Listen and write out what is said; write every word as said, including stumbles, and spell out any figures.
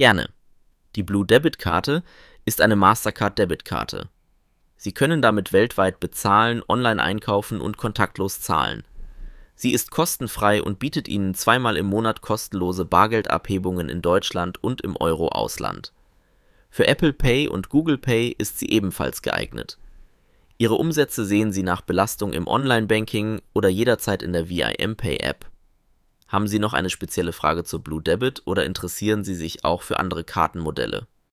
Gerne. Die Blue Debit-Karte ist eine Mastercard-Debitkarte. Sie können damit weltweit bezahlen, online einkaufen und kontaktlos zahlen. Sie ist kostenfrei und bietet Ihnen zweimal im Monat kostenlose Bargeldabhebungen in Deutschland und im Euro-Ausland. Für Apple Pay und Google Pay ist sie ebenfalls geeignet. Ihre Umsätze sehen Sie nach Belastung im Online-Banking oder jederzeit in der V I M Pay-App. Haben Sie noch eine spezielle Frage zur Blue Debit oder interessieren Sie sich auch für andere Kartenmodelle?